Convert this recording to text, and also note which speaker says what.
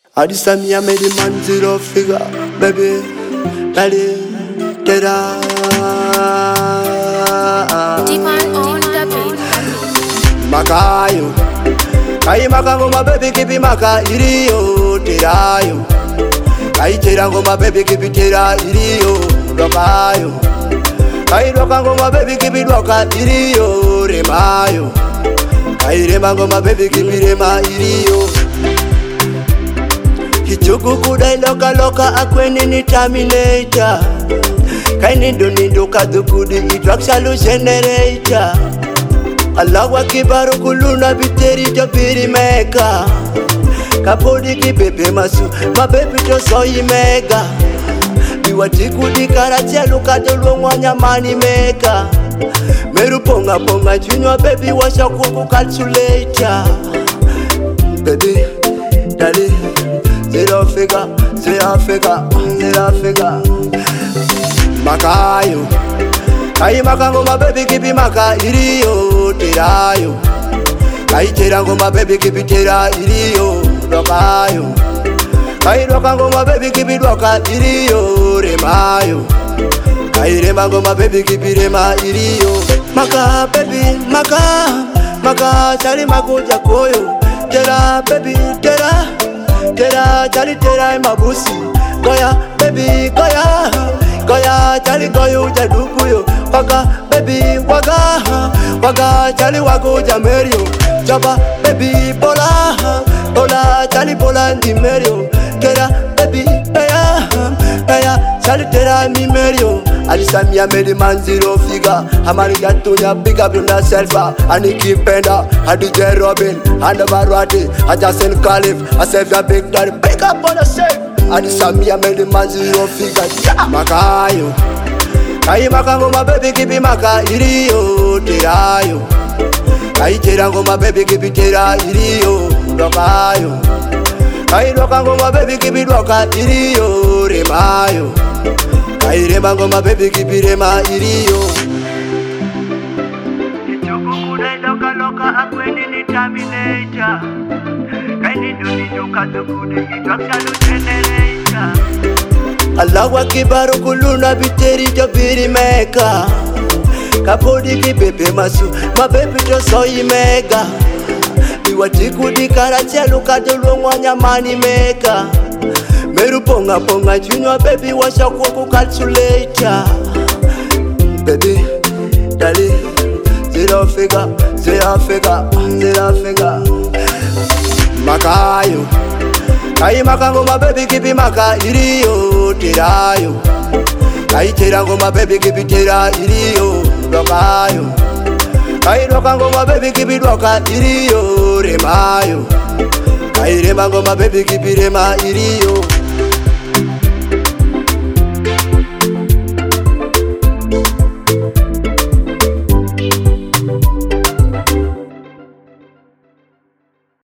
Speaker 1: I just saw me, I made the man zero figure, baby, daddy, da.
Speaker 2: Demand on the beat.
Speaker 1: Makayo, kai makango my baby keep maka iriyo terayo. Kai terango my baby keep tera iriyo rokayo. Kai rokango my baby keep roka iriyo remayo. Kai remango my baby keep rema iriyo. Kichuku kudai loka akweni ni terminator. Kai nindo kadukudi itraksalu generator. Alawa kibaru kuluna biteri to biri meka. Kapodi ki bebe masu, ma baby to soyi mega. Biwati kudi karatia luka dolo mwanya mani meka. Meru ponga junior baby washa kuku calculator. Baby, daddy, zero figure. Makayo, kai makango my baby keep maka iriyo terayo. Kai terango my baby keep tera iriyo rokayo. Kai rokango my baby keep roka iriyo remayo. Kai remango my baby keep rema iriyo. Maka baby maka chali makuja koyo. Tera baby tera chali tera mabusi. Goya baby goya chali goyo jadupuyo. Waka baby waga chali wago jamerio. Jaba baby bola chali bola ndi merio. Kera baby kaya chali tera mi merio. Alisa mi amedi man zero figure. Hamani gatunya big up on yourself. Aniki Penda, DJ Robin, and Barwati, Ajasen Khalif, Asef ya big daddy. Big up on yourself. Alisa mi amedi man zero figure. Makayo, kai makango my baby keep maka iriyo terayo. Kai terango my baby keep tera iriyo rokayo. Kai rokango my baby keep roka iriyo remayo. Kai remango my baby keep rema iriyo. Kichuku kudai loka akweni ni terminator. Kai nindo kadukudi itraksalu generator. Alawa kibaru kuluna biteri to biri meka. Kapodi ki bebe masu, ma baby to soyi mega. Biwati kudi karatia luka dolo mwanya mani meka. Meru ponga junior baby washa kuku calculator. Baby, daddy, zero figure. Makayo, kai makango my baby keep maka iriyo terayo. Kai terango my baby keep tera iriyo rokayo. Kai rokango my baby keep roka iriyo remayo. Kai remango my baby keep rema iriyo.